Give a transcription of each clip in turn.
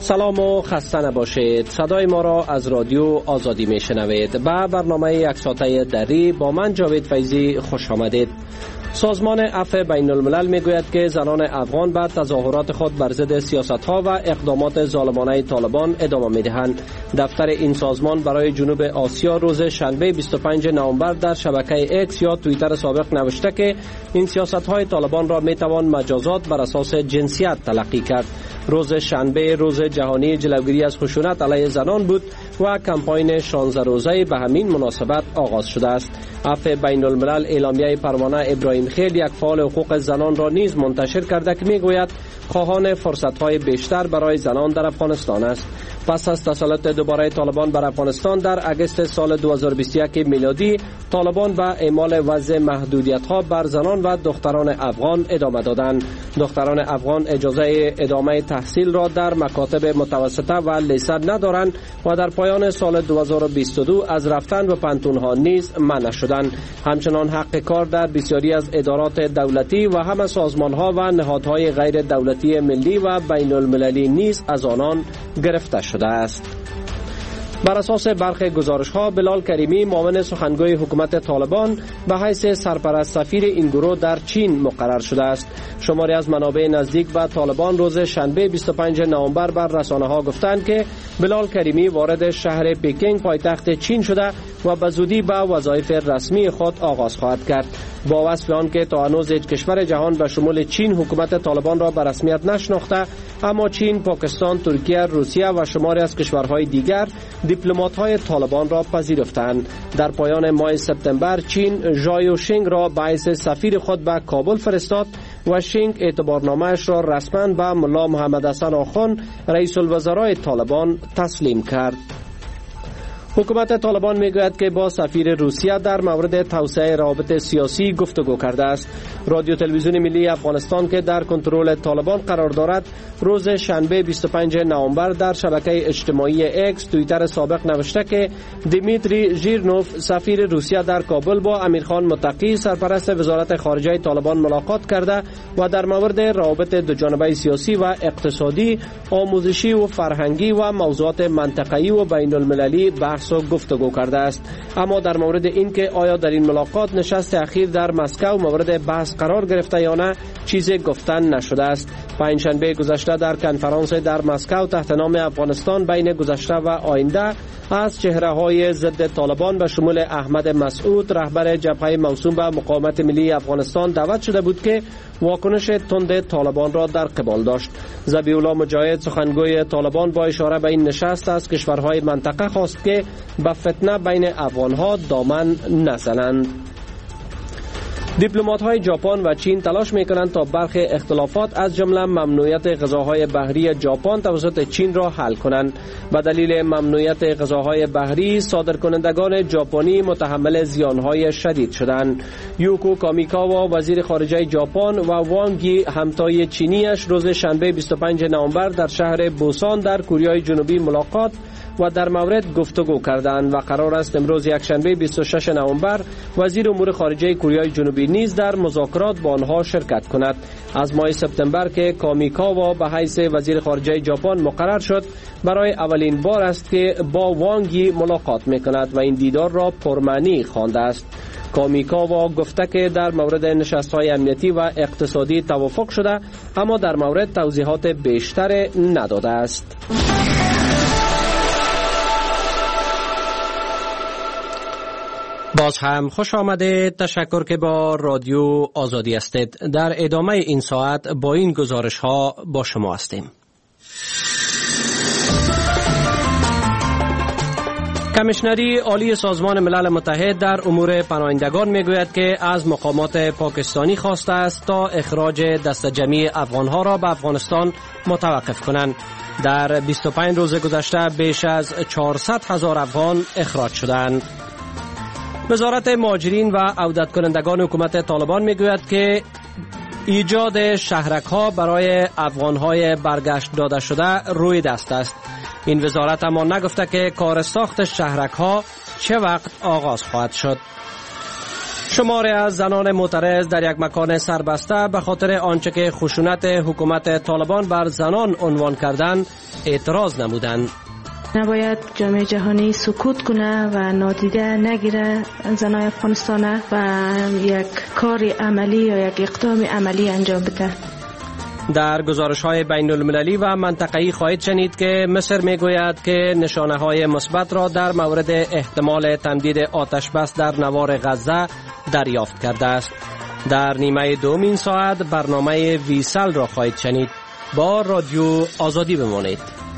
سلام و خسته نباشید. صدای ما را از رادیو آزادی می شنوید. به برنامه یک ساعته دری با من جاوید فیضی خوش آمدید. سازمان عفو بین الملل می گوید که زنان افغان به تظاهرات خود بر ضد سیاست ها و اقدامات ظالمانه طالبان ادامه می دهند. دفتر این سازمان برای جنوب آسیا روز شنبه 25 نوامبر در شبکه اکس یا توییتر سابق نوشته که این سیاست های طالبان را می توان مجازات بر اساس جنسیت تلقی کرد. روز شنبه روز جهانی جلوگیری از خشونت علیه زنان بود و کمپاین 16 روزه به همین مناسبت آغاز شده است. عفو بین الملل اعلامیه پروانه ابراهیم خیل، یک فعال حقوق زنان را نیز منتشر کرده که میگوید خواهان فرصت‌های بیشتر برای زنان در افغانستان است. پس از تسلط دوباره طالبان بر افغانستان در اگست سال 2021 میلادی، طالبان به اعمال وضع محدودیت‌ها بر زنان و دختران افغان ادامه دادند. دختران افغان اجازه ادامه تحصیل را در مکاتب متوسطه و لیسه ندارند و در پایان سال 2022 از رفتن به پانتون‌ها نیز منع شدند. همچنان حق کار در بسیاری از ادارات دولتی و همه سازمان‌ها و نهادهای غیر دولتی ملی و بین المللی نیز از آنان گرفته شده است. بر اساس برخی گزارش‌ها، بلال کریمی معاون سخنگوی حکومت طالبان به حیث سرپرست سفیر این گروه در چین مقرر شده است. شماری از منابع نزدیک به طالبان روز شنبه 25 نوامبر بر رسانه‌ها گفتند که بلال کریمی وارد شهر پکینگ پایتخت چین شده و به زودی به وظایف رسمی خود آغاز خواهد کرد. با وصف آن که تا هنوز هیچ کشور جهان به شمول چین حکومت طالبان را به رسمیت نشناخته، اما چین، پاکستان، ترکیه، روسیه و شماری از کشورهای دیگر دیپلمات‌های طالبان را پذیرفتند. در پایان ماه سپتامبر چین ژایو شینگ را به حیث سفیر خود به کابل فرستاد و شینگ اعتبارنامه‌اش را رسما به ملا محمد حسن آخوند، رئیس الوزرای طالبان تسلیم کرد. حکومت طالبان میگوید که با سفیر روسیه در مورد توسعه روابط سیاسی گفتگو کرده است. رادیو تلویزیون ملی افغانستان که در کنترل طالبان قرار دارد، روز شنبه 25 نوامبر در شبکه اجتماعی اکس توییتر سابق نوشته که دیمیتری ژیرنوف سفیر روسیه در کابل با امیرخان متقی سرپرست وزارت خارجه طالبان ملاقات کرده و در مورد روابط دوجانبه سیاسی و اقتصادی، آموزشی و فرهنگی و موضوعات منطقه‌ای و بین المللی بحث و گفتگو کرده است. اما در مورد اینکه آیا در این ملاقات نشست اخیر در مسکو مورد بحث قرار گرفته یا نه، چیزی گفتن نشده است. پنجشنبه گذشته در کنفرانس در مسکو تحت نام افغانستان بین گذشته و آینده از چهره‌های ضد طالبان به شمول احمد مسعود، رهبر جبهه موسوم به مقاومت ملی افغانستان، دعوت شده بود که واکنش تند طالبان را در قبال داشت. ذبیح الله مجاهد، سخنگوی طالبان، با اشاره به این نشست از کشورهای منطقه خواست که به فتنه بین افغانها دامن نزنند. دیپلمات‌های ژاپن و چین تلاش می‌کنند تا برخی اختلافات از جمله ممنوعیت غذاهای بحری ژاپن توسط چین را حل کنند. به دلیل ممنوعیت غذاهای بحری، صادرکنندگان ژاپنی متحمل زیان‌های شدید شدند. یوکو کامیکاوا، وزیر خارجه ژاپن، و وانگ یی، همتای چینیش، روز شنبه 25 نوامبر در شهر بوسان در کره جنوبی ملاقات و در مورد گفتگو کردند و قرار است امروز یکشنبه 26 نوامبر وزیر امور خارجه کره جنوبی نیز در مذاکرات با آنها شرکت کند. از ماه سپتامبر که کامیکاوا به حیث وزیر خارجه ژاپن مقرر شد، برای اولین بار است که با وانگ یی ملاقات می‌کند و این دیدار را پرمعنی خوانده است. کامیکاوا گفته که در مورد نشست‌های امنیتی و اقتصادی توافق شده، اما در مورد توضیحات بیشتر نداده است. باز هم خوش آمده. تشکر که با رادیو آزادی هستید. در ادامه این ساعت با این گزارش ها با شما هستیم. کمیشنری عالی سازمان ملل متحد در امور پناهندگان میگوید که از مقامات پاکستانی خواسته است تا اخراج دست جمعی افغانها را به افغانستان متوقف کنند. در 25 روز گذشته بیش از 400,000 افغان اخراج شدند. وزارت مهاجرین و عودت کنندگان حکومت طالبان میگوید که ایجاد شهرک‌ها برای افغان‌های برگشت داده شده روی دست است. این وزارت اما نگفته که کار ساخت شهرک‌ها چه وقت آغاز خواهد شد. شماری از زنان معترض در یک مکان سربسته به خاطر آنچه که خشونت حکومت طالبان بر زنان عنوان کردند اعتراض نمودند. نباید جامعه جهانی سکوت کنه و نادیده نگیره زنای افغانستان و یک کار عملی یا یک اقدام عملی انجام بده. در گزارش‌های بین المللی و منطقه‌ای خواهید شنید که مصر می‌گوید که نشانه‌های مثبت را در مورد احتمال تمدید آتش بس در نوار غزه دریافت کرده است. در نیمه دوم این ساعت برنامه ویسل را خواهید شنید. با رادیو آزادی بمانید.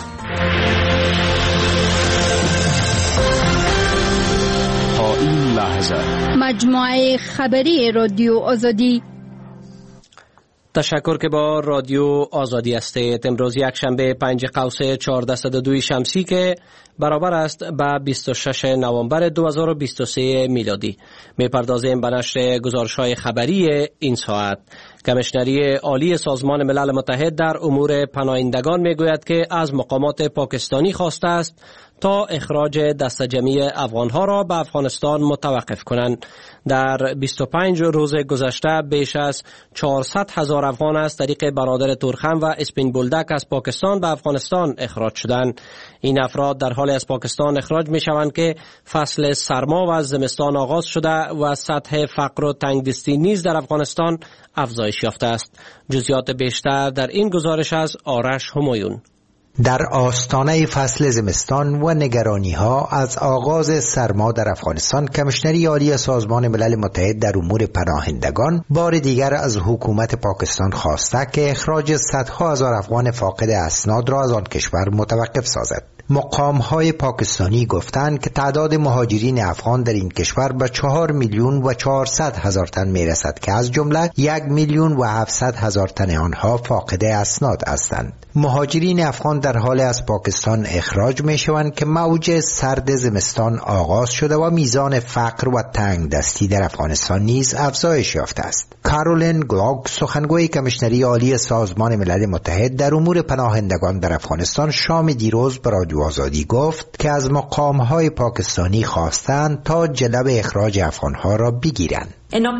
تا این لحظه مجموعه خبری رادیو آزادی. تشکر که با رادیو آزادی هستید. امروز یک شنبه 5 قوس 1402 شمسی که برابر است با 26 نوامبر 2023 میلادی. میپردازیم به نشر گزارش‌های خبری این ساعت. کمیشنری عالی سازمان ملل متحد در امور پناهندگان میگوید که از مقامات پاکستانی خواسته است تا اخراج دسته جمعی افغانها را به افغانستان متوقف کنند. در 25 روز گذشته بیش از 400,000 افغان از طریق برادر تورخم و اسپین بولدک از پاکستان به افغانستان اخراج شدند. این افراد در حال از پاکستان اخراج می شوند که فصل سرما و زمستان آغاز شده و سطح فقر و تنگدستی نیز در افغانستان افزایش یافته است. جزئیات بیشتر در این گزارش از آرش همایون. در آستانه فصل زمستان و نگرانی‌ها از آغاز سرما در افغانستان، کمیشنری عالی سازمان ملل متحد در امور پناهندگان بار دیگر از حکومت پاکستان خواسته که اخراج صدها هزار افغان فاقد اسناد را از آن کشور متوقف سازد. مقام‌های پاکستانی گفتند که تعداد مهاجرین افغان در این کشور به 4,400,000 تن میرسد که از جمله 1,700,000 تن آنها فاقد اسناد هستند. مهاجرین افغان در حال از پاکستان اخراج می شوند که موج سرد زمستان آغاز شده و میزان فقر و تنگ دستی در افغانستان نیز افزایش یافته است. کارولین گلاگ، سخنگوی کمیشنری عالی سازمان ملل متحد در امور پناهندگان در افغانستان، شام دیروز به رادیو آزادی گفت که از مقام‌های پاکستانی خواستند تا جلب اخراج افغان‌ها را بگیرند.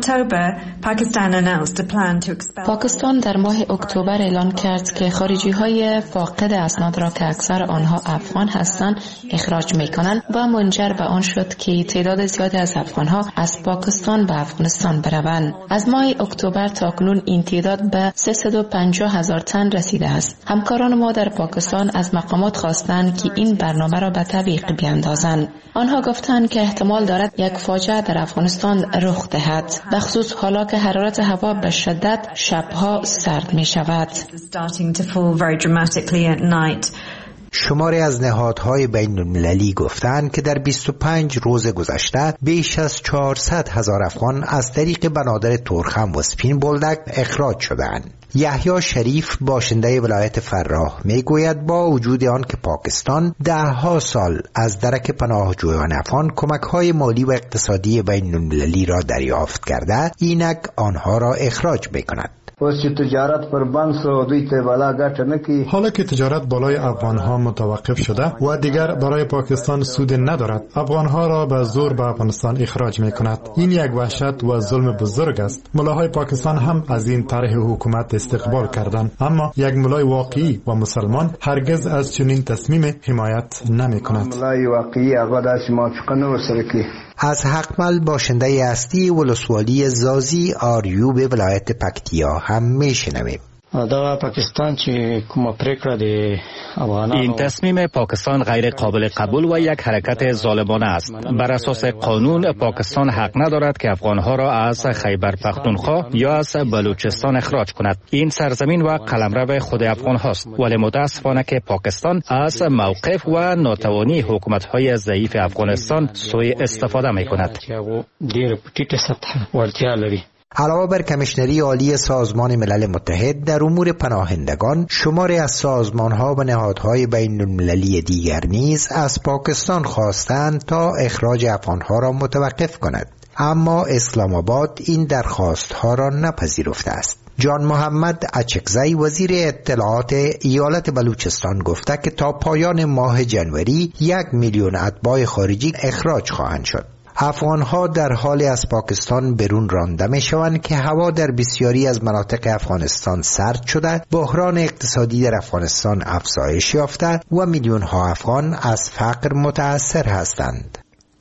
پاکستان در ماه اکتبر اعلان کرد که خارجی‌های فاقد اسناد را که اکثر آنها افغان هستند اخراج می‌کنند و منجر به آن شد که تعداد زیادی از افغان‌ها از پاکستان به افغانستان بروند. از ماه اکتبر تا کنون این تعداد به 350,000 تن رسیده است. همکاران ما در پاکستان از مقامات خواستند که این برنامه را به تطبیق بیاندازند. آنها گفتند که احتمال دارد یک فاجعه در افغانستان رخ دهد، بخصوص حالا که حرارت هوا به شدت شبها سرد می شود. شماری از نهادهای بین المللی گفتند که در 25 روز گذشته بیش از 400,000 افغان از طریق بنادر تورخم و اسپین بولدک اخراج شدند. یحیی شریف، باشنده ولایت فراه، میگوید با وجود آن که پاکستان دهها سال از درک پناهجویان افغان کمک‌های مالی و اقتصادی بین المللی را دریافت کرده، اینک آنها را اخراج می‌کند. حالا که تجارت بالای افغانها متوقف شده و دیگر برای پاکستان سود ندارد، افغانها را به زور به افغانستان اخراج می کند. این یک وحشت و ظلم بزرگ است. ملاهای پاکستان هم از این طرح حکومت استقبال کردند، اما یک ملای واقعی و مسلمان هرگز از چنین تصمیم حمایت نمی کند. از حقمل، باشنده اصلی ولسوالی زازی آریوب ولایت پکتیا هم میشنویم. این تصمیم پاکستان غیر قابل قبول و یک حرکت ظالمانه است. بر اساس قانون پاکستان حق ندارد که افغانها را از خیبر پختونخوا یا از بلوچستان اخراج کند. این سرزمین و قلمرو خود افغان هاست، ولی متاسفانه که پاکستان از موقف و ناتوانی حکومت‌های ضعیف افغانستان سوء استفاده می‌کند. علاوه بر کمیشنری عالی سازمان ملل متحد در امور پناهندگان، شماری از سازمان‌ها و نهادهای بین المللی دیگر نیز از پاکستان خواستند تا اخراج افغان‌ها را متوقف کند، اما اسلام آباد این درخواست‌ها را نپذیرفته است. جان محمد اچکزی، وزیر اطلاعات ایالت بلوچستان، گفته که تا پایان ماه جنوری 1,000,000 اتباع خارجی اخراج خواهند شد. افغانها در حالی از پاکستان برون رانده می شوند که هوا در بسیاری از مناطق افغانستان سرد شده، بحران اقتصادی در افغانستان افزایش یافته و میلیون ها افغان از فقر متاثر هستند.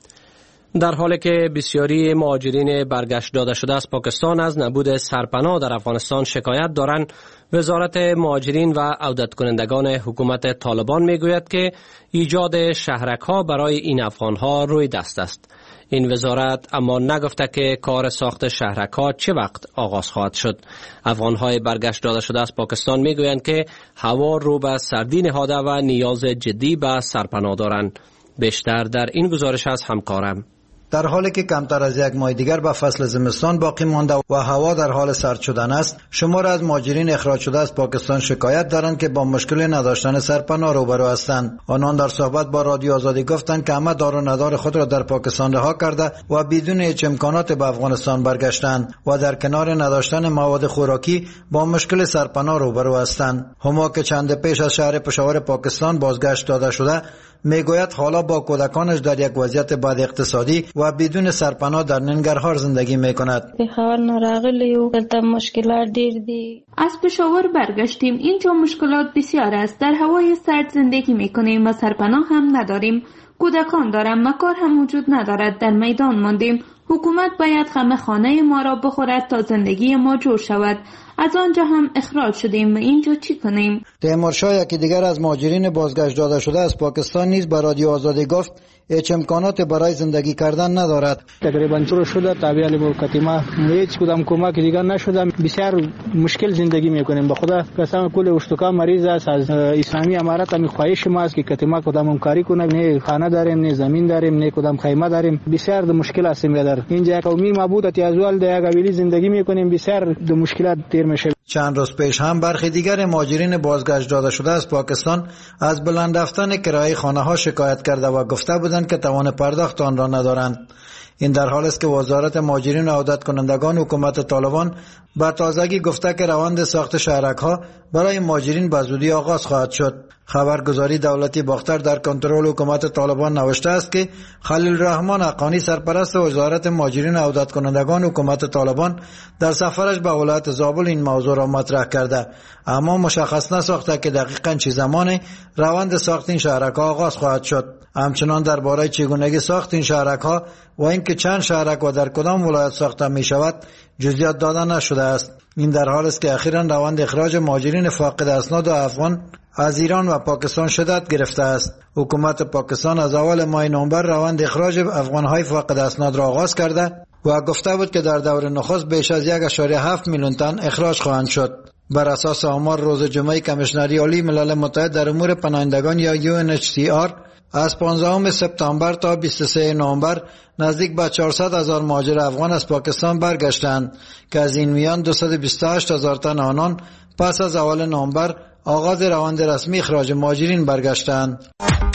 در حالی که بسیاری مهاجرین برگشت داده شده از پاکستان از نبود سرپناه در افغانستان شکایت دارند، وزارت مهاجرین و عودت کنندگان حکومت طالبان میگوید که ایجاد شهرک‌ها برای این افغانها روی دست است. این وزارت اما نگفته که کار ساخت شهرک‌ها چه وقت آغاز خواهد شد. افغانهای برگشت داده شده از پاکستان میگویند که هوا رو به سردی نهاده و نیاز جدی به سرپناه دارند. بیشتر در این گزارش از همکارم. در حالی که کمتر از یک ماه دیگر به فصل زمستان باقی مانده و هوا در حال سرد شدن است، شمار از مهاجرین اخراج شده از پاکستان شکایت دارند که با مشکل نداشتن سرپناه روبرو هستند. آنان در صحبت با رادیو آزادی گفتند که همه دار و ندار خود را در پاکستان رها کرده و بدون هیچ امکانات به افغانستان برگشتند و در کنار نداشتن مواد خوراکی با مشکل سرپناه روبرو هستند. هما که چند پیش از شهر پشاور پاکستان بازگشت داده شده، میگوید حالا با کودکانش در یک وضعیت بد اقتصادی و بدون سرپناه در ننگرهار زندگی میکند. خبر نراغلی و دلته مشکلات دیر دی. از پشاور برگشتیم. اینجا مشکلات بسیار است. در هوای سرد زندگی میکنیم و سرپناه هم نداریم. کودکان دارم، مکار هم وجود ندارد. در میدان ماندیم. حکومت باید غم خانه ما را بخورد تا زندگی ما جور شود. از آنجا هم اخراج شدیم و اینجا چی کنیم؟ تیمور شاه یکی دیگر از مهاجرین بازگشت داده شده از پاکستان نیز به رادیو آزادی گفت هیچ امکانات برای زندگی کردن ندارد. تقریبا چرا شده تابعی کتیما هیچ کدام کمک دیگر نشده. بسیار مشکل زندگی میکنیم. به خدا قسم کل اشتکا مریض است. از اسلامی امارات هم خواهش ما است که کتیما کدام همکاری کنه. نه خانه داریم، نه زمین داریم، نه کدام خیمه داریم. بسیار مشکل است. در اینجا قومی مبودت از اول در یک قبیله زندگی میکنیم. بسیار مشکلات دیر میشه. چند روز پیش هم برخی دیگر مهاجرین بازگشت داده شده از پاکستان از بلند رفتن کرایه خانه ها شکایت کرده و گفته بودند که توان پرداخت آن را ندارند. این در حالی است که وزارت مهاجرین و عودت کنندگان حکومت طالبان به تازگی گفته که روند ساخت شهرک‌ها برای مهاجرین به زودی آغاز خواهد شد. خبرگزاری دولتی باختر در کنترل حکومت طالبان نوشته است که خلیل الرحمن حقانی سرپرست وزارت مهاجرین و عودت کنندگان حکومت طالبان در سفرش به ولایت زابل این موضوع را مطرح کرده، اما مشخص نساخته که دقیقاً چه زمانی روند ساخت این شهرک‌ها آغاز خواهد شد. همچنان درباره چگونگی ساخت این شهرک‌ها و اینکه چند شهرک و در کدام ولایت ساخته می شود جزئیات داده نشده است. این در حالی است که اخیراً روند اخراج مهاجرین فاقد اسناد و افغان از ایران و پاکستان شدت گرفته است. حکومت پاکستان از اول ماه نوامبر روند اخراج افغانهای فاقد اسناد را آغاز کرده و گفته بود که در دور نخست بیش از 1.7 میلیون تن اخراج خواهند شد. بر اساس آمار روز جمعه کمیشنری عالی ملل متحد در امور پناهندگان یا UNHCR از 15 سپتامبر تا 23 نوامبر نزدیک به 400,000 مهاجر افغان از پاکستان برگشتند که از این میان 228,000 تن آنان پس از اول نوامبر آغاز روند رسمی اخراج مهاجرین برگشتند.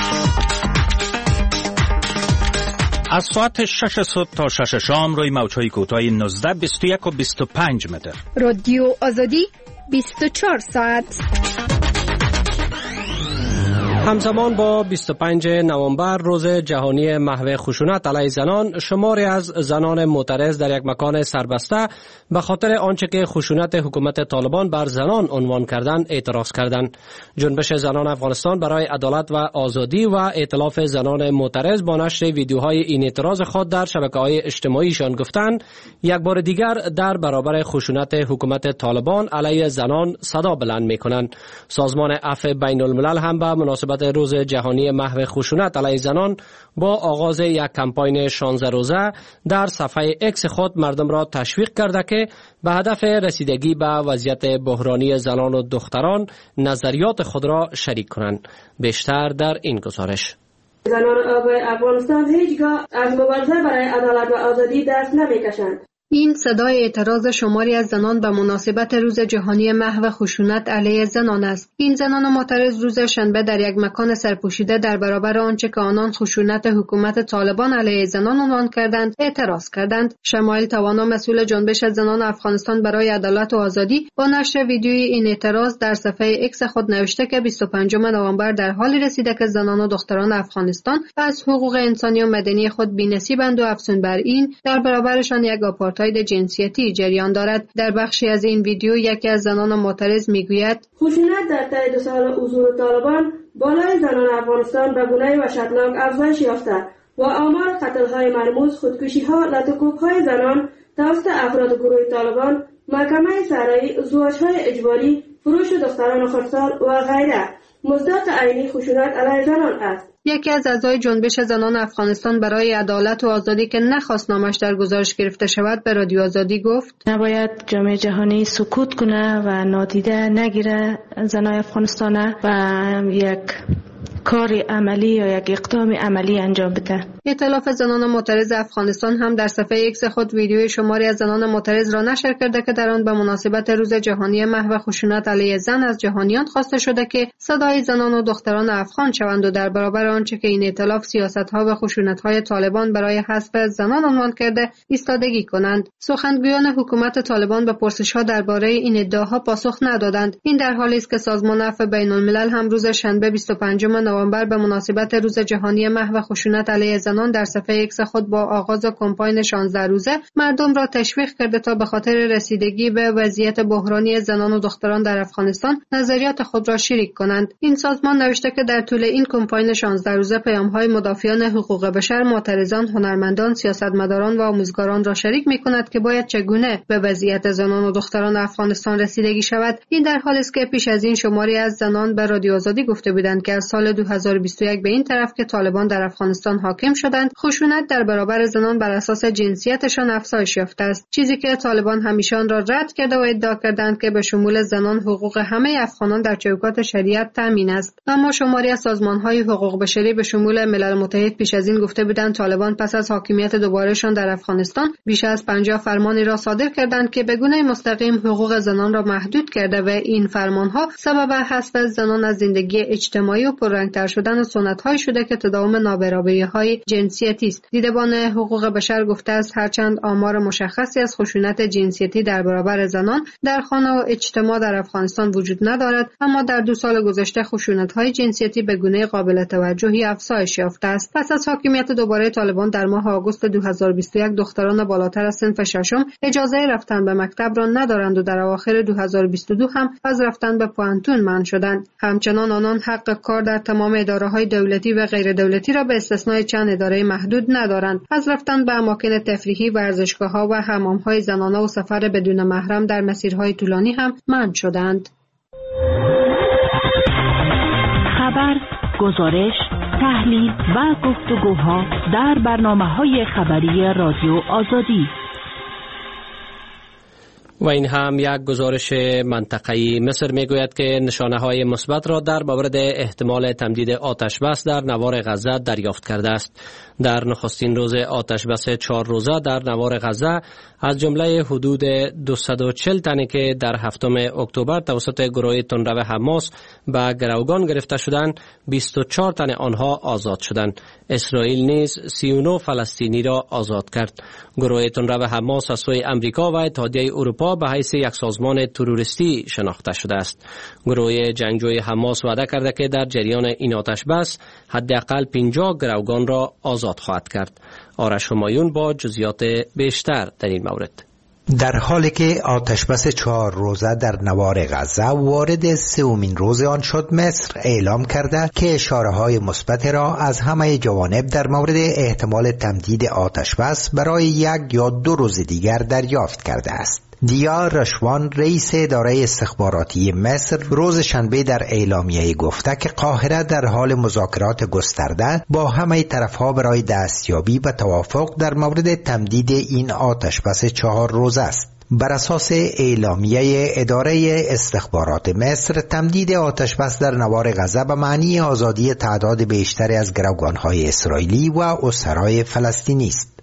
از ساعت 6 صبح تا 6 شام روی موج‌های کوتاه 19 21 و 25 متر. رادیو آزادی 24 ساعت. همزمان با 25 نوامبر روز جهانی محو خشونت علیه زنان، شماری از زنان معترض در یک مکان سربسته به خاطر آنچه که خشونت حکومت طالبان بر زنان عنوان کردند اعتراض کردند. جنبش زنان افغانستان برای عدالت و آزادی و ائتلاف زنان معترض با نشر ویدیوهای این اعتراض خود در شبکه‌های اجتماعیشان گفتند یک بار دیگر در برابر خشونت حکومت طالبان علیه زنان صدا بلند می‌کنند. سازمان عفو بین الملل هم به مناسبت روز جهانی محو خشونت علیه زنان با آغاز یک کمپاین 16 روزه در صفحه اکس خود مردم را تشویق کرده که به هدف رسیدگی به وضعیت بحرانی زنان و دختران نظریات خود را شریک کنند. بیشتر در این گزارش. زنان افغانستان هیچگاه از مبارزه برای عدالت و آزادی دست نمیکشند. این صدای اعتراض شماری از زنان به مناسبت روز جهانی محو خشونت علیه زنان است. این زنان معترض روز شنبه در یک مکان سرپوشیده در برابر آنچه که آنان خشونت حکومت طالبان علیه زنان عنوان کردند اعتراض کردند. شمایل توانا، مسئول جنبش زنان افغانستان برای عدالت و آزادی، با نشر ویدیوی این اعتراض در صفحه اکس خود نوشته که 25 نوامبر در حالی رسیده که زنان و دختران افغانستان از حقوق انسانی و مدنی خود بی‌نصیبند و افزون بر این در برابرشان یک آپارتاید جنسیتی جریان دارد. در بخشی از این ویدیو یکی از زنان معترض میگوید خشونت در طی 2 سال حضور طالبان بالای زنان افغانستان به گونه وحشتناک افزایش یافته و آمار قتل‌های مرموز، خودکشی‌ها، لطوکوب‌های زنان توسط افراد گروه طالبان، محکمه سرایی، ازدواج‌های اجباری، فروش دختران خردسال و غیره مصداق عینی خشونت علیه زنان است. یکی از اعضای جنبش زنان افغانستان برای عدالت و آزادی که نخواست نامش در گزارش گرفته شود به رادیو آزادی گفت: نباید جامعه جهانی سکوت کنه و نادیده نگیره زنای افغانستان و یک کار عملی یا یک اقدام عملی انجام بده. ائتلاف زنان معترض افغانستان هم در صفحه ایکس خود ویدیوی شماری از زنان معترض را نشر کرده که در آن به مناسبت روز جهانی محو خشونت علیه زن از جهانیان خواسته شده که صدای زنان و دختران افغان شوند و در برابر آنچه که این ائتلاف سیاست‌ها و خشونت‌های طالبان برای حذف زنان عنوان کرده ایستادگی کنند. سخنگویان حکومت طالبان به پرسش‌ها درباره این ادعاها پاسخ ندادند. این در حالی است که سازمان عفو بین‌الملل هم روز شنبه 25 نوامبر به مناسبت روز جهانی محو خشونت علیه زنان در صفحه ایکس خود با آغاز کمپاین 16 روزه مردم را تشویق کرده تا به خاطر رسیدگی به وضعیت بحرانی زنان و دختران در افغانستان نظریات خود را شریک کنند. این سازمان نوشته که در طول این کمپاین 16 روزه پیام‌های مدافعان حقوق بشر، معترضان، هنرمندان، سیاستمداران و آموزگاران را شریک می‌کند که باید چگونه به وضعیت زنان و دختران افغانستان رسیدگی شود. این در حالی است که پیش از این شماری از زنان به رادیو آزادی گفته بودند که از سال 2021 به این طرف که طالبان در افغانستان حاکم شدند، خشونت در برابر زنان بر اساس جنسیتشان افزایش یافته است، چیزی که طالبان همیشه آن را رد کرده و ادعا کردند که به شمول زنان حقوق همه افغانان در چوکات شریعت تامین است. اما شماری از سازمان‌های حقوق بشری به شمول ملل متحد پیش از این گفته بودند طالبان پس از حاکمیت دوبارهشان در افغانستان بیش از 50 فرمانی را صادر کردند که به گونه مستقیم حقوق زنان را محدود کرده و این فرمان‌ها سبب حذف زنان از زندگی اجتماعی و پررنگ‌تر شدن سنت‌های شده که تداوم نابرابری‌های جنسیتی است. دیدبان حقوق بشر گفته است هرچند آمار مشخصی از خشونت جنسیتی در برابر زنان در خانه و اجتماع در افغانستان وجود ندارد، اما در 2 سال گذشته خشونت‌های جنسیتی به گونه قابل توجهی افزایش یافته است. پس از حاکمیت دوباره طالبان در ماه آگوست 2021 دختران بالاتر از صنف ششم اجازه رفتن به مکتب را ندارند و در اواخر 2022 هم از رفتن به پوهنتون منع شدند. همچنان آنان حق کار در تمام اداره‌های دولتی و غیر دولتی را به استثنای چند اداره محدود ندارند. از رفتن به اماکن تفریحی، ورزشگاه‌ها و حمام‌های زنانه و سفر بدون محرم در مسیرهای طولانی هم منع شدند. خبر، گزارش، تحلیل و گفتگوها در برنامه‌های خبری رادیو آزادی. و این هم یک گزارش منطقه‌ای. مصر میگوید که نشانه‌های مثبت را در مورد احتمال تمدید آتش بس در نوار غزه دریافت کرده است. در نخستین روز آتش بس 4 روزه در نوار غزه از جمله حدود 240 تنی که در 7 اکتبر توسط گروه تندرو حماس به گروگان گرفته شدند، 24 تن آنها آزاد شدند. اسرائیل نیز 39 فلسطینی را آزاد کرد. گروه تندرو حماس از سوی امریکا و اتحادیه اروپا به حیث یک سازمان تروریستی شناخته شده است. گروه جنگجوی حماس وعده کرده که در جریان این آتش بس حداقل 50 گروگان را آزاد خواهد کرد. آرش همایون با جزئیات بیشتر در این مورد. در حالی که آتشبس 4 روزه در نوار غزه وارد 3مین روز آن شد، مصر اعلام کرده که اشاره‌های مثبت را از همه جوانب در مورد احتمال تمدید آتشبس برای 1 یا 2 روز دیگر دریافت کرده است. دیا رشوان، رئیس اداره استخباراتی مصر، روز شنبه در اعلامیه گفته که قاهره در حال مذاکرات گسترده با همه طرفها برای دستیابی به توافق در مورد تمدید این آتشبس 4 روزه است. بر اساس اعلامیه اداره استخبارات مصر، تمدید آتشبس در نوار غزه به معنی آزادی تعداد بیشتری از گروگان‌های اسرائیلی و اسرای فلسطینی است.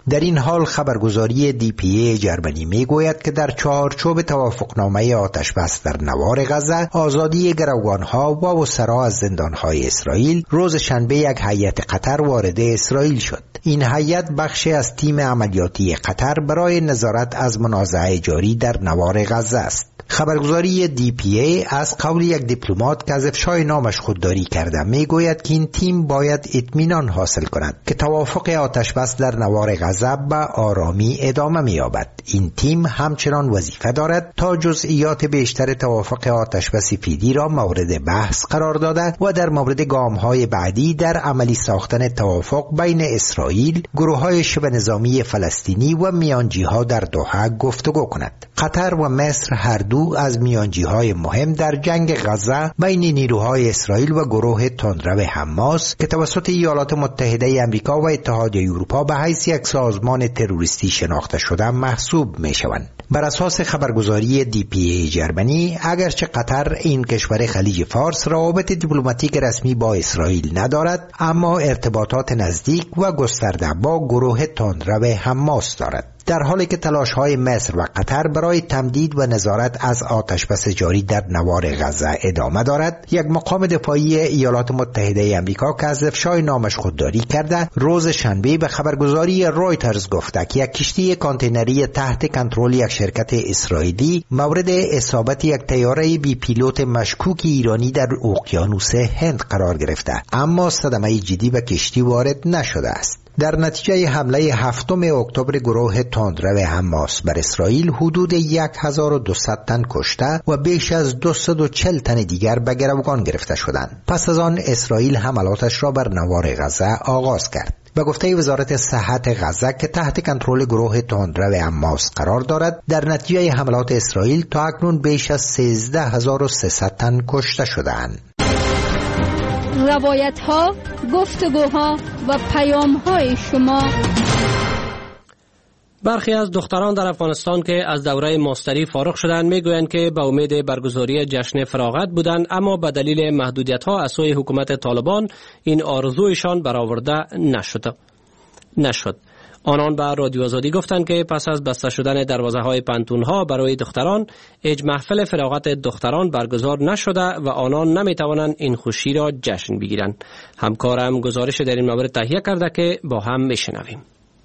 در این حال خبرگزاری DPA جرمنی میگوید که در چارچوب توافقنامه آتش بس در نوار غزه، آزادی گروگانها و اسرا از زندانهای اسرائیل، روز شنبه یک هیئت قطر وارد اسرائیل شد. این هیئت بخشی از تیم عملیاتی قطر برای نظارت از منازعه جاری در نوار غزه است. خبرگزاری DPA از قول یک دیپلمات که از افشای نامش خودداری کرده میگوید که این تیم باید اطمینان حاصل کند که توافق آتش بس در نوار غزه به آرامی ادامه می‌یابد. این تیم همچنان وظیفه دارد تا جزئیات بیشتر توافق آتش بس فعلی را مورد بحث قرار داده و در مورد گام‌های بعدی در عملی ساختن توافق بین اسرائیل، گروه‌های شبه نظامی فلسطینی و میانجی‌ها در دوحه گفتگو کند. قطر و مصر هر دو از میانجی‌های مهم در جنگ غزه بین نیروهای اسرائیل و گروه تندرو حماس که توسط ایالات متحده آمریکا و اتحادیه اروپا به حیث یک سازمان تروریستی شناخته شده محسوب می‌شوند. بر اساس خبرگزاری DPA جرمنی، اگرچه قطر این کشور خلیج فارس روابط دیپلماتیک رسمی با اسرائیل ندارد، اما ارتباطات نزدیک و گسترده با گروه تندرو حماس دارد. در حالی که تلاش‌های مصر و قطر برای تمدید و نظارت از آتش‌بس جاری در نوار غزه ادامه دارد، یک مقام دفاعی ایالات متحده آمریکا که از افشای نامش خودداری کرده، روز شنبه به خبرگزاری رویترز گفته که یک کشتی کانتینری تحت کنترل یک شرکت اسرائیلی مورد اصابت یک طیاره بی پیلوت مشکوک ایرانی در اقیانوس هند قرار گرفته، اما صدمه جدی به کشتی وارد نشده است. در نتیجه حمله 7 اکتبر گروه تندرو حماس بر اسرائیل، حدود 1200 تن کشته و بیش از 240 تن دیگر به گروگان گرفته شدند. پس از آن اسرائیل حملاتش را بر نوار غزه آغاز کرد. به گفته وزارت صحت غزه که تحت کنترل گروه تندرو حماس قرار دارد، در نتیجه حملات اسرائیل تا اکنون بیش از 13300 تن کشته شدند. روایت ها، گفتگوها و پیام های شما. برخی از دختران در افغانستان که از دوره ماستری فارغ شدند میگویند که به امید برگزاری جشن فراغت بودند، اما به دلیل محدودیت ها از سوی حکومت طالبان این آرزویشان برآورده نشد. آنان به رادیو آزادی گفتند که پس از بسته شدن دروازه‌های پانتون‌ها برای دختران، هیچ محفل فراغت دختران برگزار نشده و آنان نمی‌توانند این خوشی را جشن بگیرند. همکارم گزارش در این مورد تهیه کرده که با هم می‌شنویم.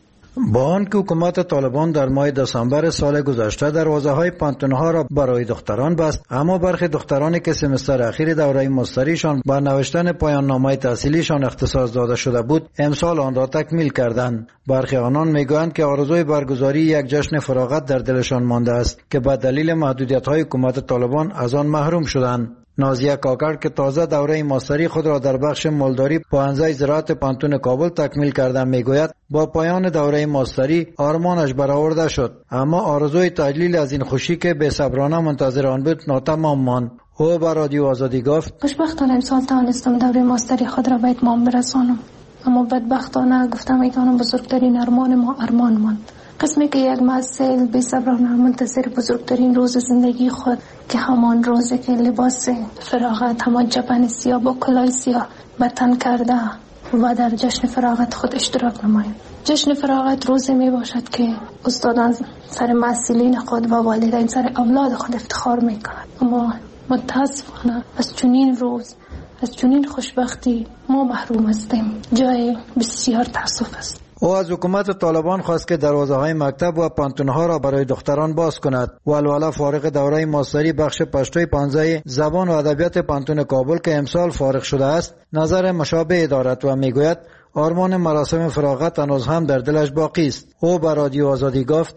با آنکه حکومت طالبان در ماه دسامبر سال گذشته دروازه‌های پانتون‌ها را برای دختران بست، اما برخی دخترانی که سمستر اخیر دوره ماستریشان با نوشتن پایان نامه تحصیلیشان اختصاص داده شده بود، امسال آن را تکمیل کردند. برخی آنان میگویند که آرزوی برگزاری یک جشن فراغت در دلشان مانده است که به دلیل محدودیت‌های حکومت طالبان از آن محروم شدند. نازیه کاکر که تازه دوره ماستری خود را در بخش مالداری پوهنځی زراعت پانتون کابل تکمیل کرده میگوید با پایان دوره ماستری آرمانش برآورده شد، اما آرزوی تجلیل از این خوشی که بی‌صبرانه منتظر آن بود ناتمام ماند. او به رادیو آزادی گفت: خوشبختانه امسال توانستم دوره ماستری خود را به اتمام برسانم، اما بدبختانه گفتم ایگان بزرگترین ارمان ماند. قسمی که یک محصل بی‌صبرانه منتظر بزرگترین روز زندگی خود که همان روزی که لباس فراغت، همان جبن سیاه با کلاه سیاه به تن کرده و در جشن فراغت خود اشتراک نماید. جشن فراغت روزی می باشد که استادان سر محصلین خود و والدین سر اولاد خود افتخار می کنند، اما متاسفانه از چنین روز، از چنین خوشبختی ما محروم هستیم. جای بسیار تأسف است. او از حکومت طالبان خواست که دروازه‌های مکتب و پانتون‌ها را برای دختران باز کند. ولولا فارغ دوره ماستری بخش پشتوی پانزه زبان و ادبیات پانتون کابل که امسال فارغ شده است، نظر مشابه دارد و میگوید آرمان مراسم فراغت هنوز هم در دلش باقی است. او به رادیو آزادی گفت: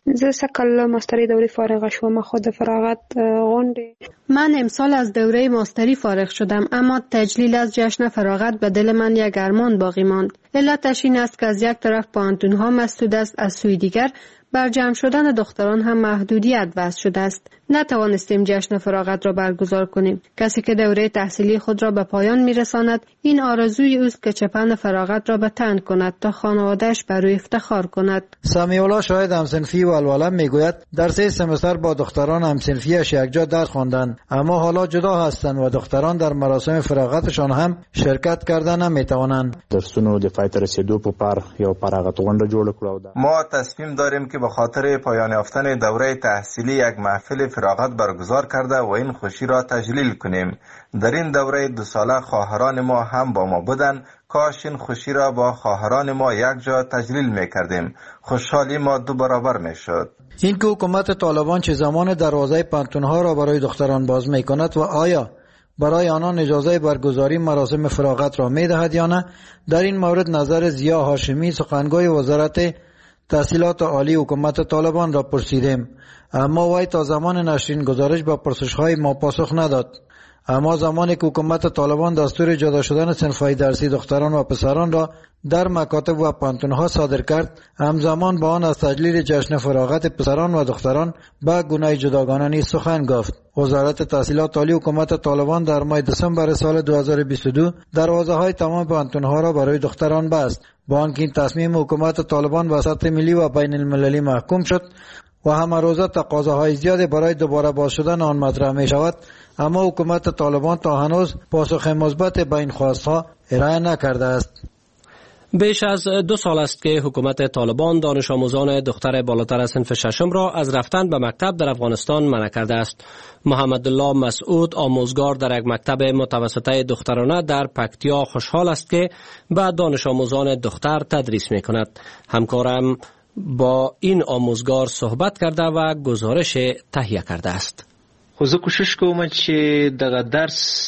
ماستری دوره فارغ شدم، خود فراغت غونډه. من امسال از دوره ماستری فارغ شدم، اما تجلیل از جشن فراغت به دل من یک ارمان باقی ماند. علتش این است که از یک طرف پانتون‌ها مسدود است، از سوی دیگر بر جمع شدن دختران هم محدودیت وضع شده است. نتوانستیم جشن فراغت را برگزار کنیم. کسی که دوره تحصیلی خود را به پایان میرساند، این آرزوی اوست که چپن فراغت را به تن کند تا خانواده‌اش بر او افتخار کند. سمیع الله شاهد همسنفی و الولم میگوید در 3 سمستر با دختران همسنفیش یکجا درس خواندند، اما حالا جدا هستند و دختران در مراسم فراغتشان هم شرکت کردن نمیتوانند. درسونو د فایت رسیدو په پار یو فراغت غونډه جوړ کړو. ما تصمیم داریم که به خاطر پایان یافتن دوره تحصیلی یک محفل فراغت برگزار کرده و این خوشی را تجلیل کنیم. در این دوره 2 ساله خواهران ما هم با ما بودند. کاش این خوشی را با خواهران ما یک جا تجلیل میکردیم. خوشحالی ما 2 برابر میشد. این که حکومت طالبان چه زمان دروازه پانتونها را برای دختران باز میکند و آیا برای آنان اجازه برگزاری مراسم فراغت را میدهد یا نه، در این مورد نظر ضیا هاشمی سخنگوی وزارت تحصیلات عالی حکومت طالبان را پرسیدیم، اما وی تا زمان نشرین گزارش با پرسش‌های ما پاسخ نداد. اما زمانی که حکومت طالبان دستور جدا شدن صنف‌های درسی دختران و پسران را در مکاتب و پانتونها صادر کرد، همزمان با آن از تجلیل جشن فراغت پسران و دختران به گونه جداگانه نیز سخن گفت. وزارت تحصیلات عالی حکومت طالبان در ماه دسامبر سال 2022 دروازه‌های تمام پانتونها را برای دختران بست. با آنکه این تصمیم حکومت طالبان به سطح ملی و بین المللی محکوم شد و همه روزه تقاضاهای زیادی برای دوباره باز شدن آن مطرح می شود، اما حکومت طالبان تا هنوز پاسخ مثبت به این خواستها ارائه نکرده است. بیش از 2 سال است که حکومت طالبان دانش آموزان دختر بالاتر از صنف 6 را از رفتن به مکتب در افغانستان منع کرده است. محمد الله مسعود، آموزگار در یک مکتب متوسطه دخترانه در پکتیا، خوشحال است که به دانش آموزان دختر تدریس می کند. همکارم با این آموزگار صحبت کرده و گزارش تهیه کرده است. خو زه کوشش کوم چې دغه درس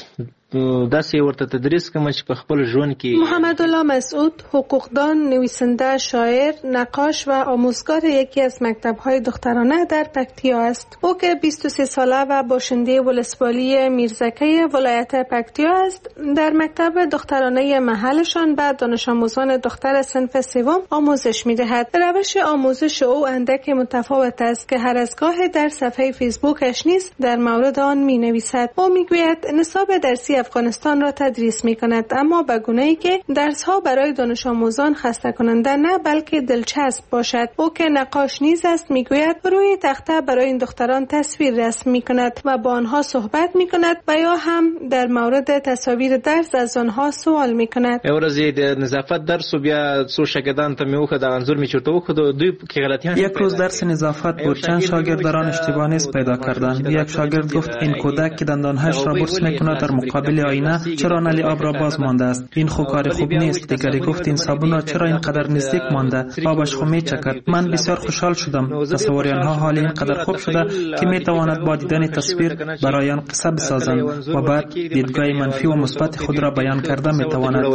داسې ورته تدریس کوم چې په خپل ژوند کې. محمد الله مسعود، حقوقدان، نویسنده، شاعر، نقاش و آموزگار یکی از مکتب‌های دخترانه در پکتیا است. او که 23 ساله و باشنده ولسوالی میرزکه ولایت پکتیا است، در مکتب دخترانه محلشان به دانش آموزان دختر صنف 3 آموزش می‌دهد. روش آموزش او اندک متفاوت است که هر از گاه در صفحه فیسبوکش نیز در مورد آن می‌نویسد. او می‌گوید نصاب درسی افغانستان را تدریس می‌کند، اما به گونه‌ای که درس‌ها برای دانش آموزان خسته کننده نه بلکه دلچسب باشد. او که نقاش نیز است می‌گوید روی تخته برای این دختران تصویر رسم می‌کند و با آنها صحبت می‌کند و یا هم در مورد تصاویر درس از آنها سوال می‌کند. ورځې د نظافت درس بیا څو شاګردان ته میوخه د انظور میچورته وخه دوی که غلطیان. یک روز درس نظافت بود، چند شاگردان اشتباه نیز پیدا کردند. یک شاگرد گفت این کودک که دندانهاش را برس می‌کند در مقابل آینه چرا نلی آب را باز مانده است؟ این خو کار خوب نیست. دیگری گفت این صابون را چرا اینقدر نزدیک مانده؟ آبش خو میچکد. من بسیار خوشحال شدم. تصور آنها حال اینقدر خوب شده که میتواند با دیدن تصویر برای آن قصه بسازند و بعد دیدگاه منفی و مثبت خود را بیان کرده میتواند.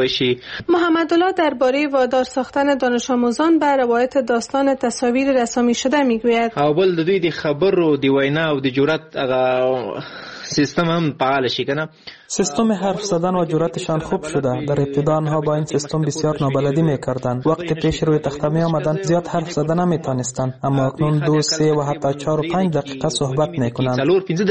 محمد الله درباره وادار ساختن دانش آموزان به روایت داستان تصاویر رسامی شده میگوید. اول د دوی د خبر او د وینا او د جرأت سیستم هم فعال شي کنه. سیستم حرف زدن و جرأتشان خوب شده. در ابتدا آنها با این سیستم بسیار نابلدی میکردند. وقتی پیش روی تخته می آمدند زیاد حرف زدن نمیتونستند، اما اکنون 2، 3 و حتی 4 و 5 دقیقه صحبت میکنند.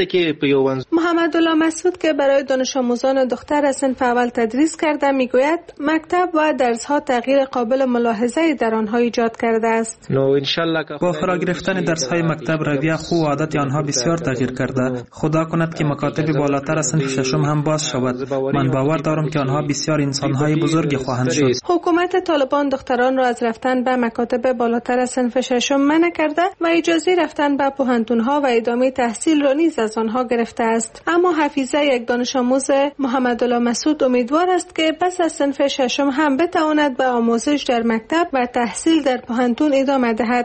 محمد الله مسعود که برای دانش آموزان دختر از صنف اول تدریس کرده میگوید مکتب و درس‌ها تغییر قابل ملاحظه‌ای در آنها ایجاد کرده است. با فرا گرفتن درس‌های مکتب رویه خو و عادت آنها بسیار تغییر کرده. خدا کند که مکاتب بالاتر از صنف 6 هم باز شود. من باور دارم که آنها بسیار انسان‌های بزرگی خواهند شد. حکومت طالبان دختران را از رفتن به مکاتب بالاتر از صنف 6 منع کرده و اجازه رفتن به پوهنتون‌ها و ادامه تحصیل را نیز از آنها گرفته است. اما حفیظه، یک دانش آموز محمد الله مسعود، امیدوار است که پس از صنف 6 هم بتواند به آموزش در مکتب و تحصیل در پوهنتون ادامه دهد.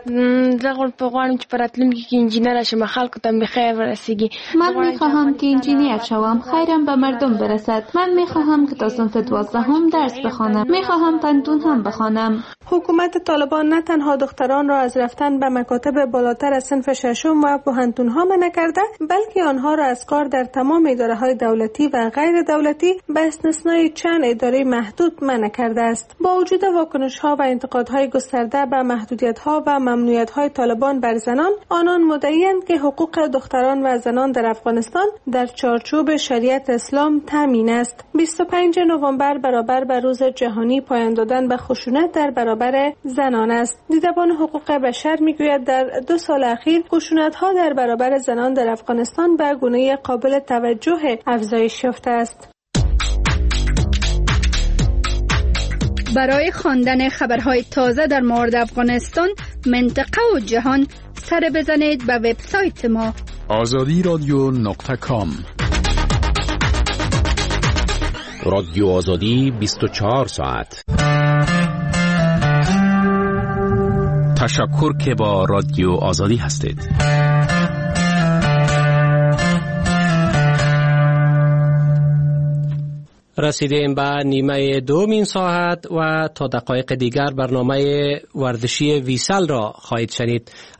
من می‌خواهم که انجینیر شوم. خیرم به مردم مردم برسد. من میخواهم که تا صنف 12 هم درس بخوانم. میخواهم پنتون هم بخوانم. حکومت طالبان نه تنها دختران را از رفتن به مکاتب بالاتر از صنف ششم و پوهنتون ها منع کرده، بلکه آنها را از کار در تمام اداره های دولتی و غیر دولتی به استثنای چند اداره محدود منع کرده است. با وجود واکنش ها و انتقادهای گسترده به محدودیت ها و ممنوعیت های طالبان بر زنان، آنان مدعی‌اند که حقوق دختران و زنان در افغانستان در چارچوب شریعت اسلام تامین است. 25 نوامبر برابر به روز جهانی پایان دادن به خشونت در برابر زنان است. دیدبان حقوق بشر میگوید در 2 سال اخیر خشونت‌ها در برابر زنان در افغانستان به گونه قابل توجه افزایش یافته است. برای خواندن خبرهای تازه در مورد افغانستان، منطقه و جهان سر بزنید به وبسایت ما azadiradyo.com. رادیو آزادی 24 ساعت. تشکر که با رادیو آزادی هستید. رسیدیم به نیمه دومین ساعت و تا دقایق دیگر برنامه ورزشی ویسل را خواهید شنید.